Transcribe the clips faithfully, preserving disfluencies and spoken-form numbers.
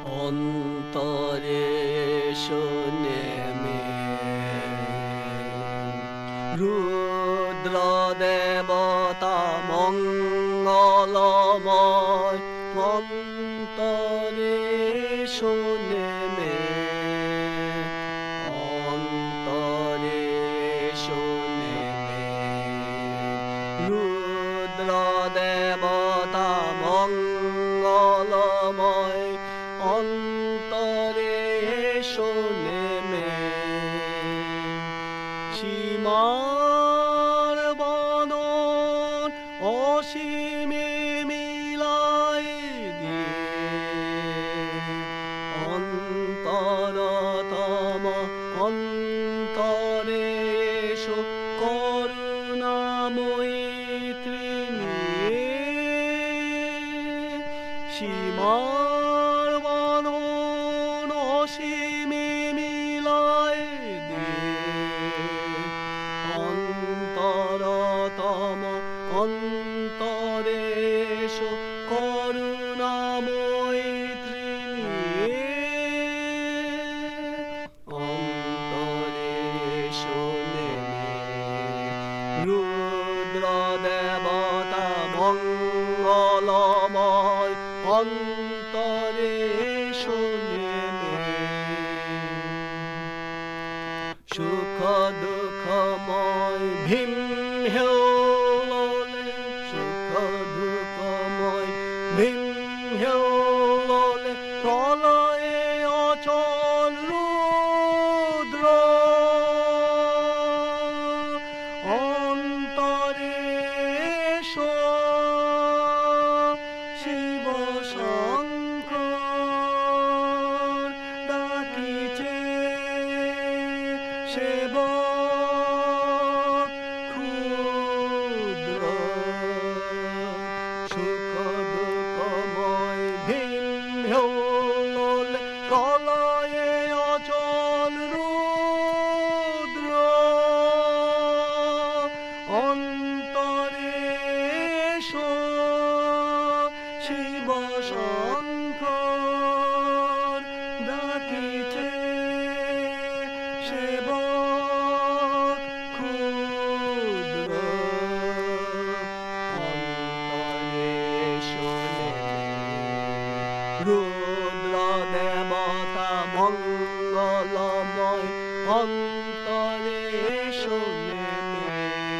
অন্তরে নেমে রুদ্র দেবতা মঙ্গলময় অন্তরে নেমে অন্তরে নেমে রুদ্র দেবতা মঙ্গলময় অন্তরে নেমে সীমার বদন অসীমে মিলাই দিয়ে অন্তরতম অন্তরে করুণাময়ী ত্রিণী সীমার বদন অসীমে মিলাই অন্তরতম অন্তরে করুণাময়ী ত্রিণী অন্তরে নেমে রুদ্র দেবতা মঙ্গলময় অন্তরে নেমে সুখ দুঃখময় ভীম হেউললে সুখ দুঃখময় ভীম হেউললে প্রলয়ে অচল রুদ্র অন্তরে শিব শঙ্কর ডাকিছে সেব ক্ষুদ্র সুখ দুঃখময় ভীম হেউললে প্রলয়ে অচল রুদ্র অন্তরে শিব শঙ্কর ডাকিছে সেব ক্ষুদ্র অন্তরে রুদ্র দেবতা মঙ্গলময় অন্তরে নেমে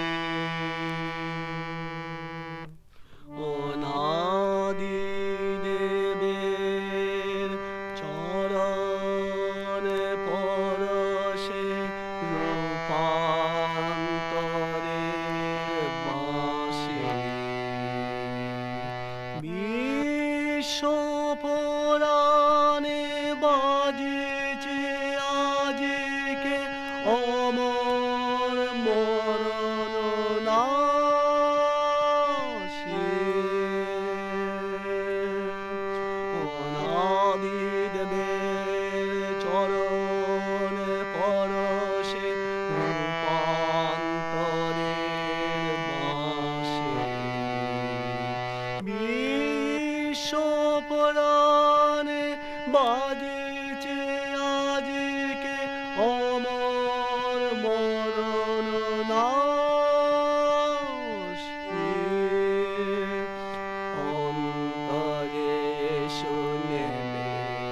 অনাদি দেবের চরণ পরশে রূপান্তরে বাসে বিশ্ব পুরাণে বাজিছে আজকে অমর মরণ নাশে অনাদি দেবের চরণ পরশে রূপান্তরে বাসে বিশ্ব পুরাণে বাজিছে আজকে অমর মরণ নাশে অন্তরে নেমে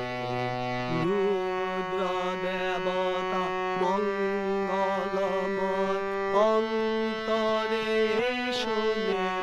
রুদ্র দেবতা মঙ্গলময় অন্তরে নেমে